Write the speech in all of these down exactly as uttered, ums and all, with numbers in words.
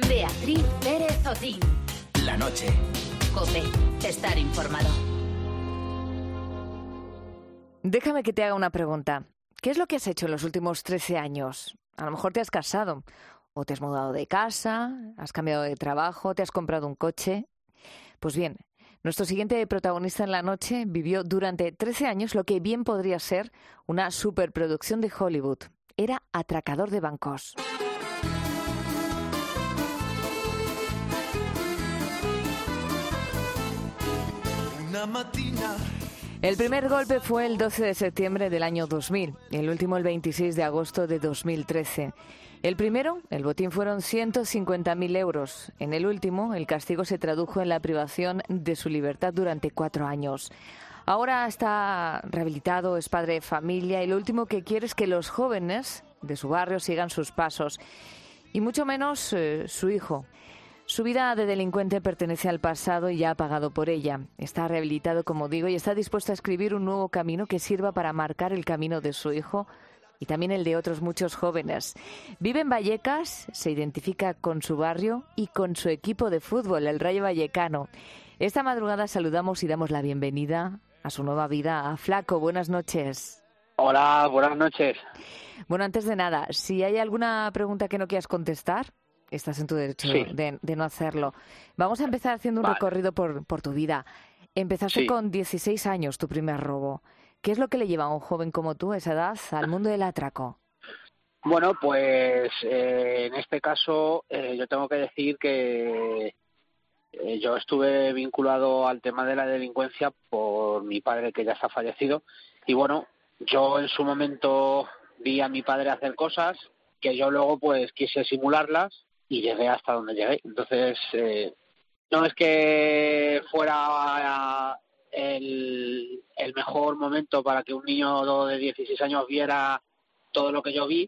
Beatriz Pérez Otín. La noche. COPE. Estar informado. Déjame que te haga una pregunta. ¿Qué es lo que has hecho en los últimos trece años? A lo mejor te has casado, o te has mudado de casa, has cambiado de trabajo, te has comprado un coche. Pues bien, nuestro siguiente protagonista en la noche vivió durante trece años lo que bien podría ser una superproducción de Hollywood. Era atracador de bancos. Una matina. El primer golpe fue el doce de septiembre del año dos mil, el último el veintiséis de agosto de dos mil trece. El primero, el botín, fueron ciento cincuenta mil euros. En el último, el castigo se tradujo en la privación de su libertad durante cuatro años. Ahora está rehabilitado, es padre de familia y lo último que quiere es que los jóvenes de su barrio sigan sus pasos, y mucho menos eh, su hijo. Su vida de delincuente pertenece al pasado y ya ha pagado por ella. Está rehabilitado, como digo, y está dispuesto a escribir un nuevo camino que sirva para marcar el camino de su hijo y también el de otros muchos jóvenes. Vive en Vallecas, se identifica con su barrio y con su equipo de fútbol, el Rayo Vallecano. Esta madrugada saludamos y damos la bienvenida a su nueva vida a Flaco. Buenas noches. Hola, buenas noches. Bueno, antes de nada, si hay alguna pregunta que no quieras contestar, estás en tu derecho sí. de, de no hacerlo. Vamos a empezar haciendo un vale. recorrido por, por tu vida. Empezaste sí. con dieciséis años tu primer robo. ¿Qué es lo que le lleva a un joven como tú, a esa edad, al mundo del atraco? Bueno, pues eh, en este caso eh, yo tengo que decir que eh, yo estuve vinculado al tema de la delincuencia por mi padre, que ya está fallecido. Y bueno, yo en su momento vi a mi padre hacer cosas que yo luego pues quise simularlas y llegué hasta donde llegué. Entonces, eh, no es que fuera el, el mejor momento para que un niño de dieciséis años viera todo lo que yo vi.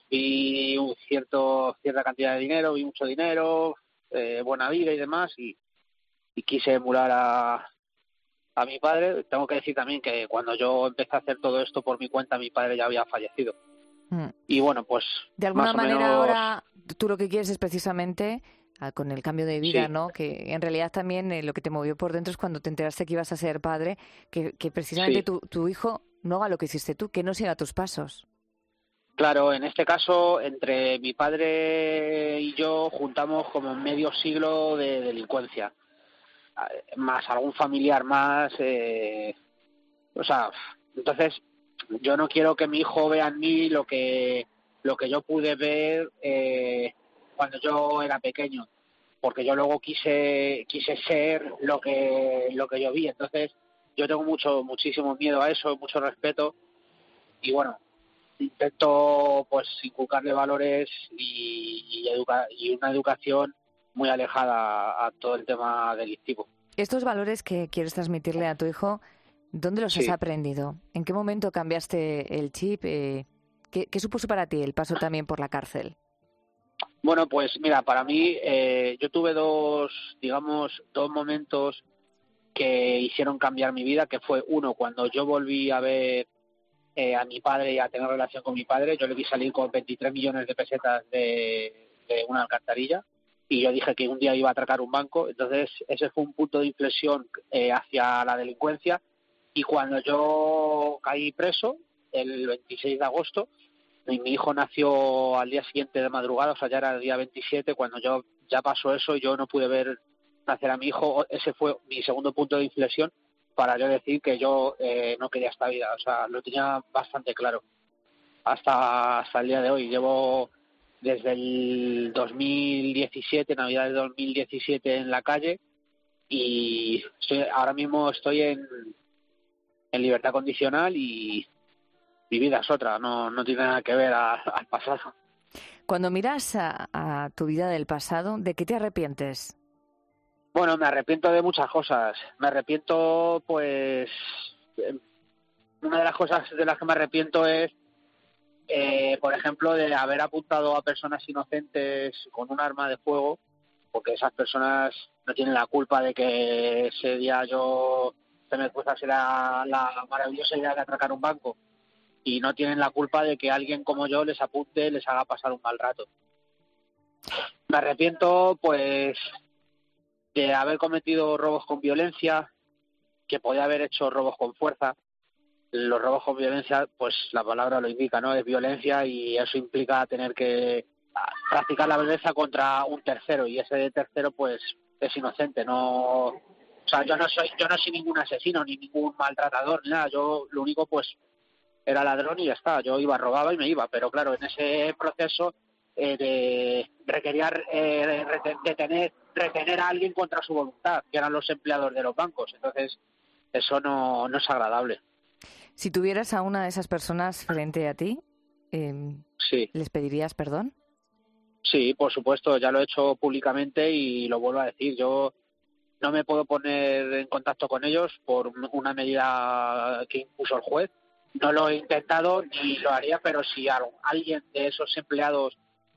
Vi un cierto cierta cantidad de dinero, vi mucho dinero, eh, buena vida y demás, y, y quise emular a, a mi padre. Tengo que decir también que cuando yo empecé a hacer todo esto por mi cuenta, mi padre ya había fallecido. Mm. Y bueno, pues de alguna más o manera menos... ahora tú lo que quieres es precisamente, ah, con el cambio de vida, sí. ¿no? Que en realidad también eh, lo que te movió por dentro es cuando te enteraste que ibas a ser padre, que, que precisamente sí. tu, tu hijo no haga lo que hiciste tú, que no siga tus pasos. Claro, en este caso, entre mi padre y yo juntamos como medio siglo de delincuencia, más algún familiar más, eh, o sea, entonces yo no quiero que mi hijo vea en mí lo que lo que yo pude ver eh, cuando yo era pequeño, porque yo luego quise quise ser lo que lo que yo vi. Entonces yo tengo mucho muchísimo miedo a eso, mucho respeto, y bueno, intento pues inculcarle valores y, y, educa- y una educación muy alejada a, a todo el tema delictivo. Estos valores que quieres transmitirle a tu hijo, ¿dónde los Sí. has aprendido? ¿En qué momento cambiaste el chip? Eh, ¿qué, ¿Qué supuso para ti el paso también por la cárcel? Bueno, pues mira, para mí eh, yo tuve dos, digamos, dos momentos que hicieron cambiar mi vida, que fue uno, cuando yo volví a ver eh, a mi padre y a tener relación con mi padre. Yo le vi salir con veintitrés millones de pesetas de, de una alcantarilla, y yo dije que un día iba a atracar un banco. Entonces ese fue un punto de inflexión eh, hacia la delincuencia. Y cuando yo caí preso, el veintiséis de agosto, y mi hijo nació al día siguiente de madrugada, o sea, ya era el día veintisiete, cuando yo ya pasó eso, yo no pude ver nacer a mi hijo. Ese fue mi segundo punto de inflexión para yo decir que yo eh, no quería esta vida. O sea, lo tenía bastante claro hasta, hasta el día de hoy. Llevo desde el dos mil diecisiete, Navidad de dos mil diecisiete, en la calle, y estoy, ahora mismo estoy en, en libertad condicional, y mi vida es otra, no, no tiene nada que ver a, al pasado. Cuando miras a, a tu vida del pasado, ¿de qué te arrepientes? Bueno, me arrepiento de muchas cosas. Me arrepiento, pues... Una de las cosas de las que me arrepiento es, eh, por ejemplo, de haber apuntado a personas inocentes con un arma de fuego, porque esas personas no tienen la culpa de que ese día yo se me cruzase la, la maravillosa idea de atracar un banco, y no tienen la culpa de que alguien como yo les apunte, les haga pasar un mal rato. Me arrepiento, pues, de haber cometido robos con violencia, que podía haber hecho robos con fuerza. Los robos con violencia, pues la palabra lo indica, ¿no? Es violencia y eso implica tener que practicar la violencia contra un tercero y ese tercero, pues, es inocente, no... O sea, yo no soy yo no soy ningún asesino ni ningún maltratador, ni nada. Yo lo único, pues, era ladrón y ya está. Yo iba, robaba y me iba. Pero claro, en ese proceso eh, de requería eh, reten, detener, retener a alguien contra su voluntad, que eran los empleados de los bancos. Entonces, eso no, no es agradable. Si tuvieras a una de esas personas frente a ti, eh, sí. ¿les pedirías perdón? Sí, por supuesto. Ya lo he hecho públicamente y lo vuelvo a decir. Yo no me puedo poner en contacto con ellos por una medida que impuso el juez. No lo he intentado ni lo haría, pero si alguien de esos empleados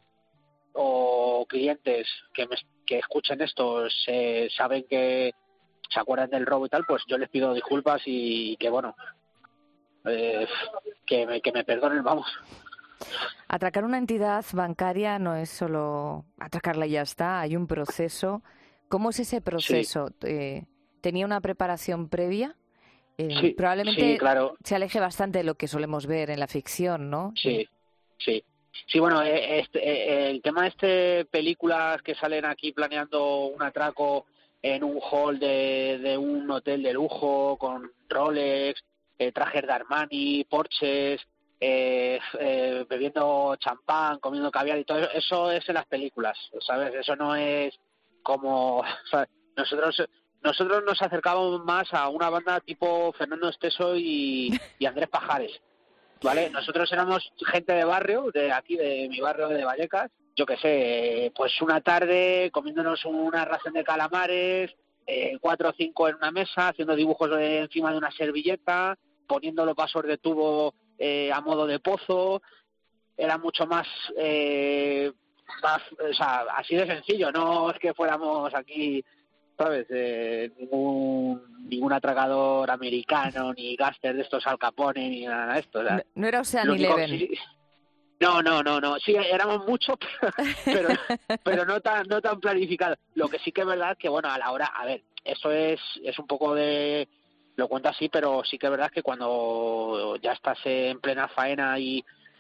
o clientes que, me, que escuchen esto se saben que se acuerdan del robo y tal, pues yo les pido disculpas y que, bueno, eh, que, me, que me perdonen, vamos. Atracar una entidad bancaria no es solo atracarla y ya está, hay un proceso. ¿Cómo es ese proceso? Sí. Eh, ¿Tenía una preparación previa? Eh, sí, probablemente sí, claro. se aleje bastante de lo que solemos ver en la ficción, ¿no? Sí, sí. Sí, bueno, este, el tema de este, películas que salen aquí planeando un atraco en un hall de, de un hotel de lujo con Rolex, eh, trajes de Armani, Porsches, eh, eh, bebiendo champán, comiendo caviar y todo eso, eso es en las películas, ¿sabes? Eso no es como... O sea, nosotros nosotros nos acercábamos más a una banda tipo Fernando Esteso y, y Andrés Pajares, ¿vale? Nosotros éramos gente de barrio, de aquí, de mi barrio de Vallecas, yo qué sé, pues una tarde comiéndonos una ración de calamares, eh, cuatro o cinco en una mesa, haciendo dibujos de, encima de una servilleta, poniendo los vasos de tubo eh, a modo de pozo. Era mucho más... Eh, Más, o sea, así de sencillo, no es que fuéramos aquí, ¿sabes? Eh, ningún ningún atracador americano, ni gángster de estos Al Capone, ni nada de esto. O sea, no, no era Ocean Eleven. Sí, no, no, no, no. Sí, éramos muchos, pero, pero no tan no tan planificados. Lo que sí que es verdad que, bueno, a la hora, a ver, eso es es un poco de... Lo cuento así, pero sí que es verdad que cuando ya estás en plena faena y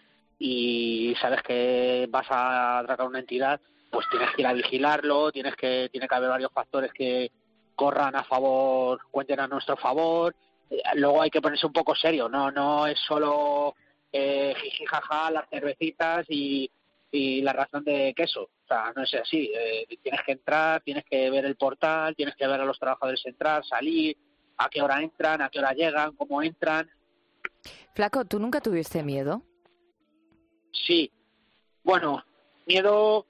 y sabes que vas a atracar una entidad, pues tienes que ir a vigilarlo, tienes que tiene que haber varios factores que corran a favor, cuenten a nuestro favor. Luego hay que ponerse un poco serio, no no es solo eh, jiji jaja, las cervecitas y, y la ración de queso, o sea, no es así. Eh, tienes que entrar, tienes que ver el portal, tienes que ver a los trabajadores entrar, salir, a qué hora entran, a qué hora llegan, cómo entran. Flaco, ¿tú nunca tuviste miedo? Sí, bueno, miedo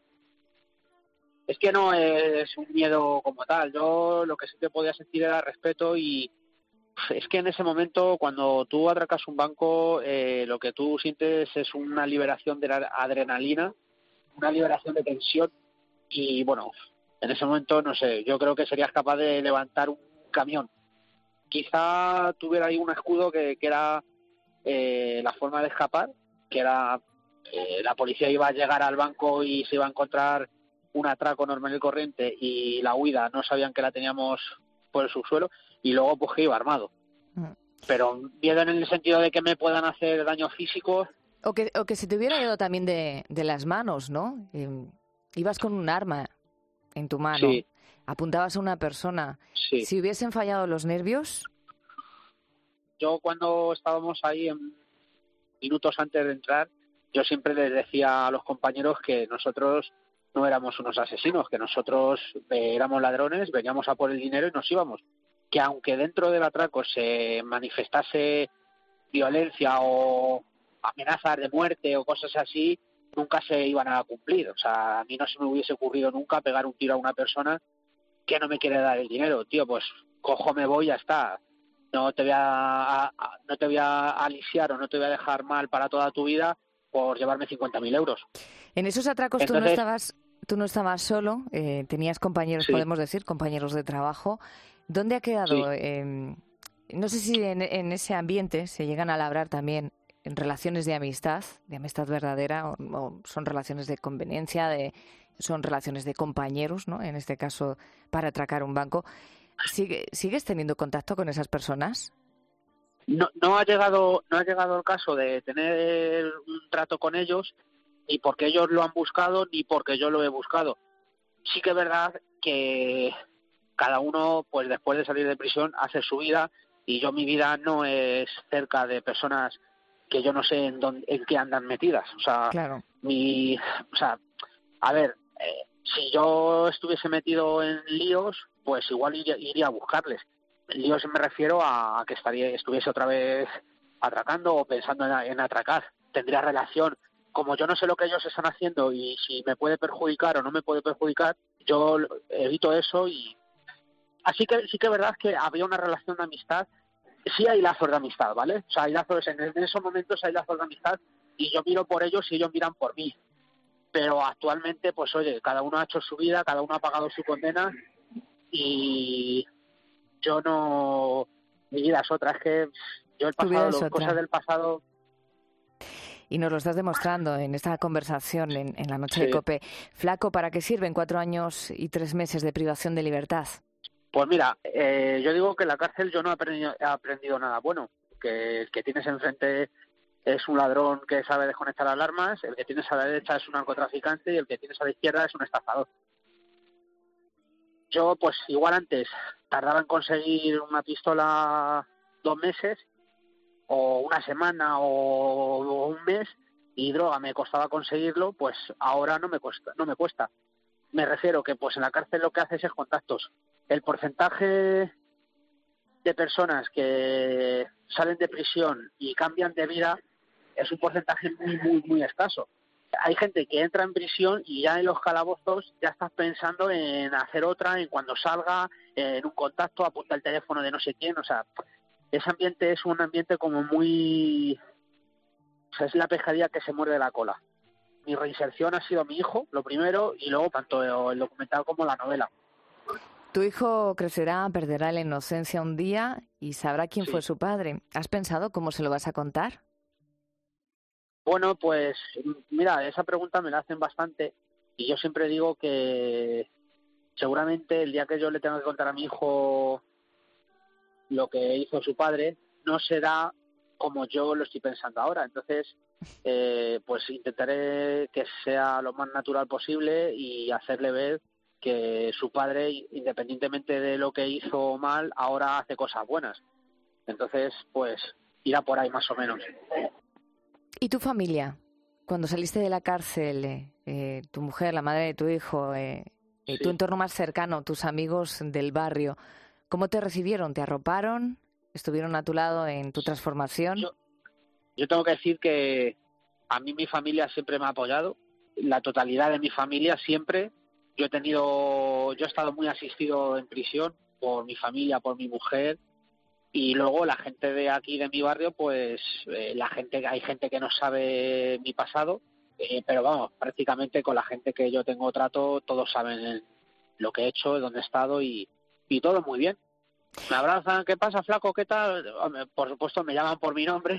es que no es un miedo como tal. Yo lo que sí que podía sentir era respeto y es que en ese momento cuando tú atracas un banco eh, lo que tú sientes es una liberación de la adrenalina, una liberación de tensión y bueno, en ese momento no sé, yo creo que serías capaz de levantar un camión. Quizá tuviera ahí un escudo que, que era eh, la forma de escapar, que era Eh, la policía iba a llegar al banco y se iba a encontrar un atraco normal y corriente y la huida no sabían que la teníamos por el subsuelo y luego pues que iba armado. Mm. Pero miedo en el sentido de que me puedan hacer daño físico. O que, o que se te hubiera ido también de, de las manos, ¿no? Eh, ibas con un arma en tu mano, sí. Apuntabas a una persona. Sí. Si hubiesen fallado los nervios... Yo cuando estábamos ahí en minutos antes de entrar, yo siempre les decía a los compañeros que nosotros no éramos unos asesinos, que nosotros eh, éramos ladrones, veníamos a por el dinero y nos íbamos. Que aunque dentro del atraco se manifestase violencia o amenazas de muerte o cosas así, nunca se iban a cumplir. O sea, a mí no se me hubiese ocurrido nunca pegar un tiro a una persona que no me quiere dar el dinero. Tío, pues cojo, me voy y ya está. No te voy a, a no te voy a alisiar o no te voy a dejar mal para toda tu vida por llevarme cincuenta mil euros. En esos atracos Entonces, tú no estabas tú no estabas solo, eh, tenías compañeros, sí. Podemos decir, compañeros de trabajo. ¿Dónde ha quedado? Sí. Eh, no sé si en, en ese ambiente se llegan a labrar también en relaciones de amistad, de amistad verdadera, o, o son relaciones de conveniencia, de son relaciones de compañeros, ¿no? En este caso, para atracar un banco. ¿Sigue, ¿Sigues teniendo contacto con esas personas? No, no ha llegado, no ha llegado el caso de tener un trato con ellos, ni porque ellos lo han buscado, ni porque yo lo he buscado. Sí que es verdad que cada uno, pues después de salir de prisión, hace su vida, y yo mi vida no es cerca de personas que yo no sé en dónde, en qué andan metidas. O sea, claro. mi, o sea, a ver, eh, si yo estuviese metido en líos, pues igual iría, iría a buscarles. Líos me refiero a, a que estaría, estuviese otra vez atracando o pensando en, en atracar. Tendría relación. Como yo no sé lo que ellos están haciendo y si me puede perjudicar o no me puede perjudicar, yo evito eso. Y así que sí que es verdad que había una relación de amistad. Sí hay lazos de amistad, ¿vale? O sea, hay lazos, en, en esos momentos hay lazos de amistad y yo miro por ellos y ellos miran por mí. Pero actualmente, pues oye, cada uno ha hecho su vida, cada uno ha pagado su condena y yo no... Mi vida es otra, es que yo el pasado, las cosas del pasado... Y nos lo estás demostrando en esta conversación en, en la noche sí. de COPE. Flaco, ¿para qué sirven cuatro años y tres meses de privación de libertad? Pues mira, eh, yo digo que en la cárcel yo no he aprendido, he aprendido nada bueno. Que el que tienes enfrente es un ladrón que sabe desconectar alarmas, el que tienes a la derecha es un narcotraficante y el que tienes a la izquierda es un estafador. Yo, pues igual antes tardaba en conseguir una pistola dos meses, o una semana o, o un mes, y droga me costaba conseguirlo, pues ahora no me cuesta, no me cuesta. Me refiero que pues en la cárcel lo que haces es contactos. El porcentaje de personas que salen de prisión y cambian de vida es un porcentaje muy, muy, muy escaso. Hay gente que entra en prisión y ya en los calabozos ya estás pensando en hacer otra, en cuando salga, en un contacto, apunta el teléfono de no sé quién, o sea... Ese ambiente es un ambiente como muy... O sea, es la pescadilla que se muerde la cola. Mi reinserción ha sido mi hijo, lo primero, y luego tanto el documental como la novela. Tu hijo crecerá, perderá la inocencia un día y sabrá quién sí. fue su padre. ¿Has pensado cómo se lo vas a contar? Bueno, pues mira, esa pregunta me la hacen bastante y yo siempre digo que seguramente el día que yo le tenga que contar a mi hijo lo que hizo su padre no será como yo lo estoy pensando ahora. Entonces, eh, pues intentaré que sea lo más natural posible y hacerle ver que su padre, independientemente de lo que hizo mal, ahora hace cosas buenas. Entonces, pues irá por ahí más o menos. ¿Y tu familia? Cuando saliste de la cárcel, eh, eh, tu mujer, la madre de tu hijo, eh, sí. tu entorno más cercano, tus amigos del barrio, ¿cómo te recibieron? ¿Te arroparon? ¿Estuvieron a tu lado en tu transformación? Yo, yo tengo que decir que a mí mi familia siempre me ha apoyado. La totalidad de mi familia siempre. Yo he tenido, yo he estado muy asistido en prisión por mi familia, por mi mujer. Y luego la gente de aquí, de mi barrio, pues eh, la gente, hay gente que no sabe mi pasado. Eh, pero vamos, prácticamente con la gente que yo tengo trato, todos saben lo que he hecho, dónde he estado y... Y todo muy bien. Me abrazan, ¿qué pasa, flaco? ¿Qué tal? Por supuesto, me llaman por mi nombre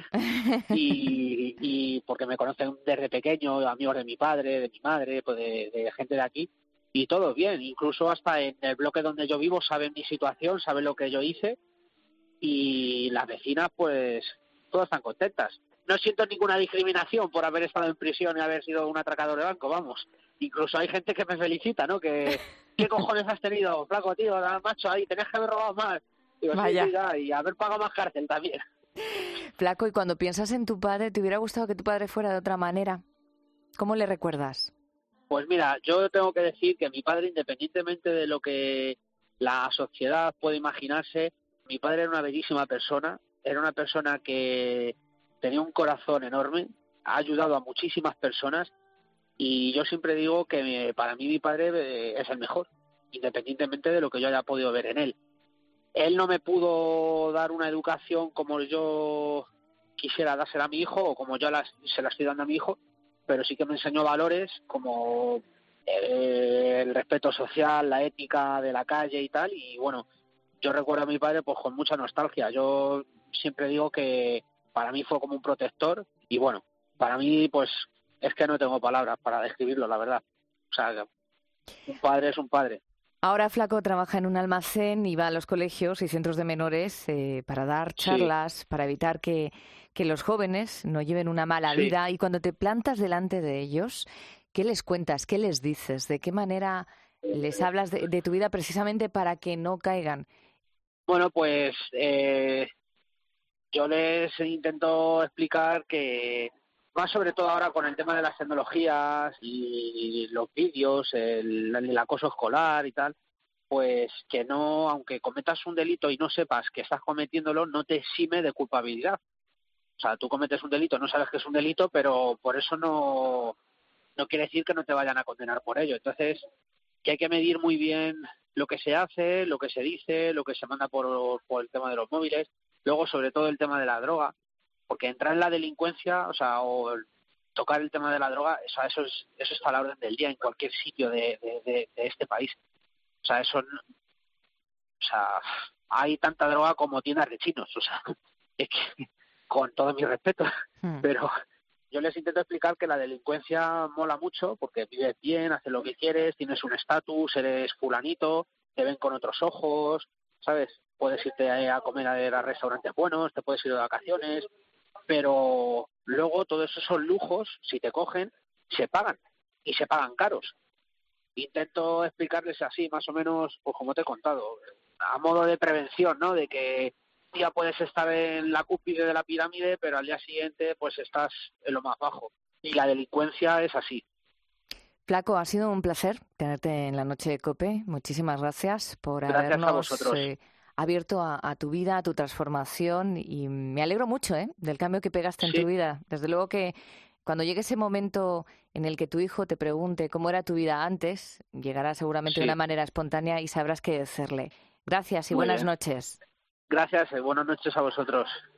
y, y porque me conocen desde pequeño, amigos de mi padre, de mi madre, pues de, de gente de aquí. Y todo bien. Incluso hasta en el bloque donde yo vivo saben mi situación, saben lo que yo hice. Y las vecinas, pues, todas están contentas. No siento ninguna discriminación por haber estado en prisión y haber sido un atracador de banco, vamos. Incluso hay gente que me felicita, ¿no? Que... ¿Qué cojones has tenido, flaco, tío? Macho, ahí, tenías que haber robado más. Digo, Vaya. Sí, sí, y haber pagado más cárcel también. Flaco, y cuando piensas en tu padre, ¿te hubiera gustado que tu padre fuera de otra manera? ¿Cómo le recuerdas? Pues mira, yo tengo que decir que mi padre, independientemente de lo que la sociedad puede imaginarse, mi padre era una bellísima persona, era una persona que tenía un corazón enorme, ha ayudado a muchísimas personas. Y yo siempre digo que para mí mi padre es el mejor, independientemente de lo que yo haya podido ver en él. Él no me pudo dar una educación como yo quisiera dársela a mi hijo o como yo la, se la estoy dando a mi hijo, pero sí que me enseñó valores como eh, el respeto social, la ética de la calle y tal. Y bueno, yo recuerdo a mi padre pues con mucha nostalgia. Yo siempre digo que para mí fue como un protector y bueno, para mí pues... Es que no tengo palabras para describirlo, la verdad. O sea, Un padre es un padre. Ahora Flaco trabaja en un almacén y va a los colegios y centros de menores eh, para dar charlas, sí. para evitar que, que los jóvenes no lleven una mala sí. vida. Y cuando te plantas delante de ellos, ¿qué les cuentas? ¿Qué les dices? ¿De qué manera les hablas de, de tu vida precisamente para que no caigan? Bueno, pues eh, yo les intento explicar que, más sobre todo ahora con el tema de las tecnologías y los vídeos, el, el acoso escolar y tal, pues que no, aunque cometas un delito y no sepas que estás cometiéndolo, no te exime de culpabilidad. O sea, tú cometes un delito, no sabes que es un delito, pero por eso no, no quiere decir que no te vayan a condenar por ello. Entonces, que hay que medir muy bien lo que se hace, lo que se dice, lo que se manda por, por el tema de los móviles, luego sobre todo el tema de la droga, porque entrar en la delincuencia, o sea, o tocar el tema de la droga, o sea, eso es eso está a la orden del día en cualquier sitio de, de, de, de este país. O sea, eso, o sea, hay tanta droga como tiendas de chinos, o sea, es que, con todo mi respeto, hmm. pero yo les intento explicar que la delincuencia mola mucho porque vives bien, haces lo que quieres, tienes un estatus, eres fulanito, te ven con otros ojos, ¿sabes? Puedes irte a comer a restaurantes buenos, te puedes ir de vacaciones, pero luego todos esos lujos, si te cogen, se pagan, y se pagan caros. Intento explicarles así, más o menos, pues como te he contado, a modo de prevención, ¿no? De que un día puedes estar en la cúspide de la pirámide, pero al día siguiente pues estás en lo más bajo. Y la delincuencia es así. Flaco, ha sido un placer tenerte en la noche de COPE. Muchísimas gracias por gracias habernos a vosotros. Eh, abierto a, a tu vida, a tu transformación, y me alegro mucho ¿eh? del cambio que pegaste en sí. tu vida. Desde luego que cuando llegue ese momento en el que tu hijo te pregunte cómo era tu vida antes, llegará seguramente sí. de una manera espontánea y sabrás qué decirle. Gracias y Muy buenas bien. noches. Gracias y buenas noches a vosotros.